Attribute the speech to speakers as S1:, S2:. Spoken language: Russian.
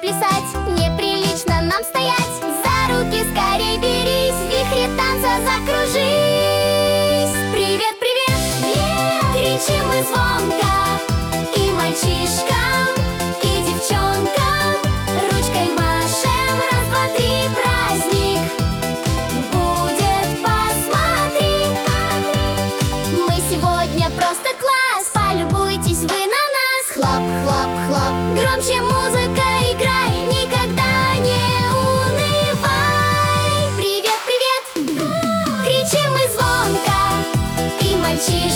S1: плясать, неприлично нам стоять. За руки скорей берись, в вихре танца закружись. Привет, привет, кричим мы звонко, и мальчишкам, и девчонкам ручкой машем. Раз, два, три, праздник будет, посмотри. Мы сегодня просто класс, полюбуйтесь вы на нас. Хлоп, хлоп, хлоп, громче музыка играй, никогда не унывай. Привет, привет, кричим мы звонко, и мальчишкам,